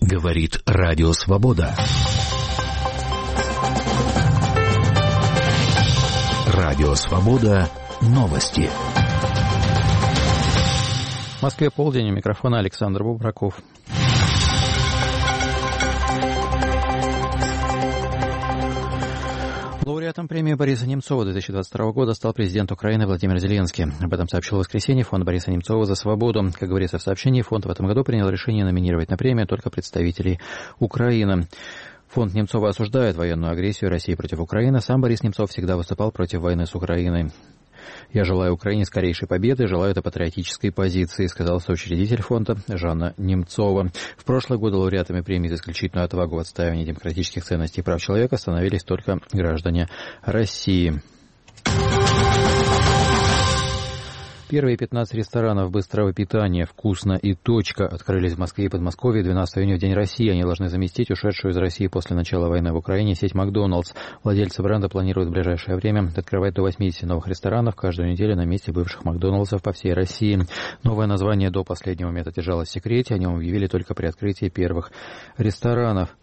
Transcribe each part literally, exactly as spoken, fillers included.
Говорит Радио Свобода. Радио Свобода. Новости. В Москве полдень, у микрофона Александр Бубраков. Лауреатом премии Бориса Немцова две тысячи двадцать второго года стал президент Украины Владимир Зеленский. Об этом сообщил в воскресенье фонд Бориса Немцова за свободу. Как говорится в сообщении, фонд в этом году принял решение номинировать на премию только представителей Украины. Фонд Немцова осуждает военную агрессию России против Украины. Сам Борис Немцов всегда выступал против войны с Украиной. «Я желаю Украине скорейшей победы, желаю это патриотической позиции», сказал соучредитель фонда Жанна Немцова. В прошлые годы лауреатами премии за исключительную отвагу в отстаивании демократических ценностей и прав человека становились только граждане России. Первые пятнадцать ресторанов быстрого питания «Вкусно» и «Точка» открылись в Москве и Подмосковье двенадцатого июня в День России. Они должны заместить ушедшую из России после начала войны в Украине сеть «Макдоналдс». Владельцы бренда планируют в ближайшее время открывать до восьмидесяти новых ресторанов каждую неделю на месте бывших «Макдоналдсов» по всей России. Новое название до последнего момента держалось в секрете. О нем объявили только при открытии первых ресторанов.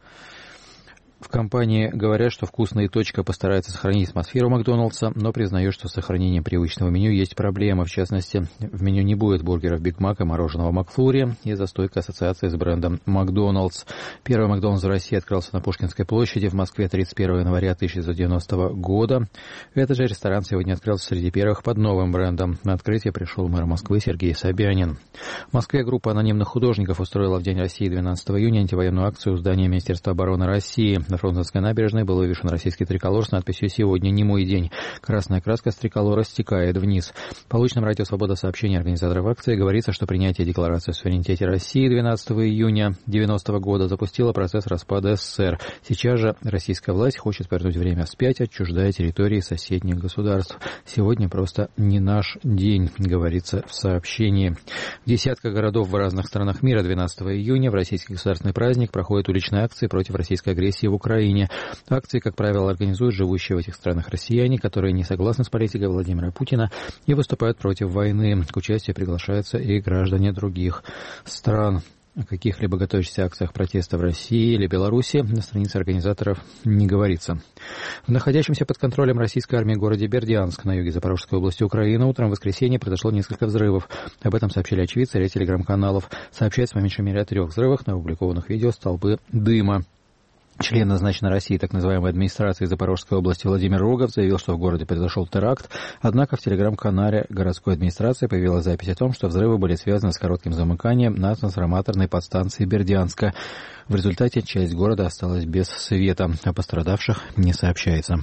В компании говорят, что «Вкусно» и «Точка» постарается сохранить атмосферу Макдоналдса, но признают, что с сохранением привычного меню есть проблемы. В частности, в меню не будет бургеров Биг Мак и мороженого Макфлури из-за стойкой ассоциации с брендом Макдоналдс. Первый Макдоналдс в России открылся на Пушкинской площади в Москве тридцать первого января тысяча девятьсот девяностого года. Этот же ресторан сегодня открылся среди первых под новым брендом. На открытие пришел мэр Москвы Сергей Собянин. В Москве группа анонимных художников устроила в День России двенадцатого июня антивоенную акцию у здания Министерства обороны России. На Фрунзенской набережной был вывешен российский триколор с надписью «Сегодня не мой день». Красная краска с триколора стекает вниз. В полученном радио «Свобода» сообщении организаторов акции говорится, что принятие Декларации о суверенитете России двенадцатого июня девяностого года запустило процесс распада СССР. Сейчас же российская власть хочет повернуть время вспять, отчуждая территории соседних государств. Сегодня просто не наш день, говорится в сообщении. В десятках городов в разных странах мира двенадцатого июня в российский государственный праздник проходят уличные акции против российской агрессии в Украине. Акции, как правило, организуют живущие в этих странах россияне, которые не согласны с политикой Владимира Путина и выступают против войны. К участию приглашаются и граждане других стран. О каких-либо готовящихся акциях протеста в России или Беларуси на странице организаторов не говорится. В находящемся под контролем российской армии городе Бердянск на юге Запорожской области Украины утром в воскресенье произошло несколько взрывов. Об этом сообщили очевидцы ряд телеграм-каналов. Сообщается по меньшей мере о трех взрывах на опубликованных видео столбы дыма. Член назначенной России так называемой администрации Запорожской области Владимир Рогов заявил, что в городе произошел теракт. Однако в телеграм-канале городской администрации появилась запись о том, что взрывы были связаны с коротким замыканием на трансформаторной подстанции Бердянска. В результате часть города осталась без света. О пострадавших не сообщается.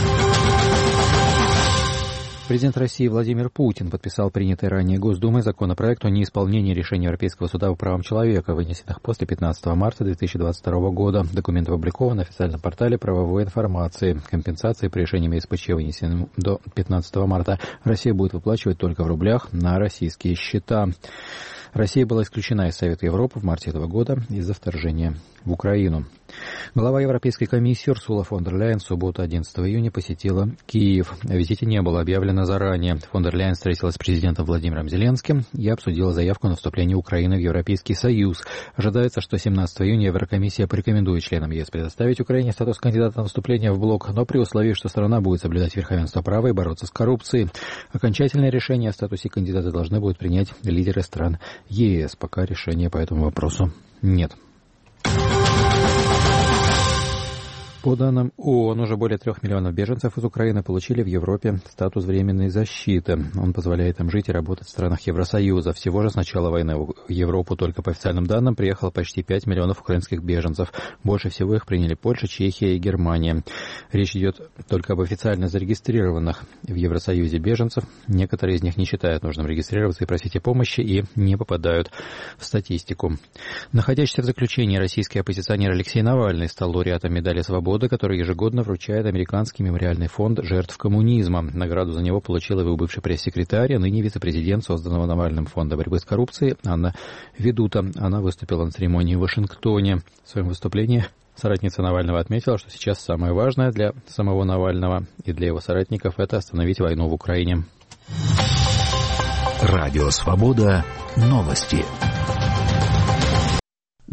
Президент России Владимир Путин подписал принятый ранее Госдумой законопроект о неисполнении решений Европейского суда по правам человека, вынесенных после пятнадцатого марта две тысячи двадцать второго года. Документ опубликован на официальном портале правовой информации. Компенсации по решениям ЕСПЧ, вынесенным до пятнадцатого марта, Россия будет выплачивать только в рублях на российские счета. Россия была исключена из Совета Европы в марте этого года из-за вторжения в Украину. Глава Европейской комиссии Урсула фон дер Ляйен в субботу одиннадцатого июня посетила Киев. О визите не было объявлено заранее. Фон дер Ляйен встретилась с президентом Владимиром Зеленским и обсудила заявку на вступление Украины в Европейский Союз. Ожидается, что семнадцатого июня Еврокомиссия порекомендует членам ЕС предоставить Украине статус кандидата на вступление в блок, но при условии, что страна будет соблюдать верховенство права и бороться с коррупцией. Окончательное решение о статусе кандидата должны будут принять лидеры стран ЕС. Пока решения по этому вопросу нет. По данным ООН, уже более трех миллионов беженцев из Украины получили в Европе статус временной защиты. Он позволяет им жить и работать в странах Евросоюза. Всего же с начала войны в Европу только по официальным данным приехало почти пять миллионов украинских беженцев. Больше всего их приняли Польша, Чехия и Германия. Речь идет только об официально зарегистрированных в Евросоюзе беженцев. Некоторые из них не считают нужным регистрироваться и просить о помощи и не попадают в статистику. Находящийся в заключении российский оппозиционер Алексей Навальный стал лауреатом медали «Свободы», который ежегодно вручает Американский мемориальный фонд жертв коммунизма. Награду за него получила его бывший пресс-секретарь, а ныне вице-президент созданного Навальным фонда борьбы с коррупцией Анна Ведута. Она выступила на церемонии в Вашингтоне. В своем выступлении соратница Навального отметила, что сейчас самое важное для самого Навального и для его соратников – это остановить войну в Украине. Радио «Свобода». Новости.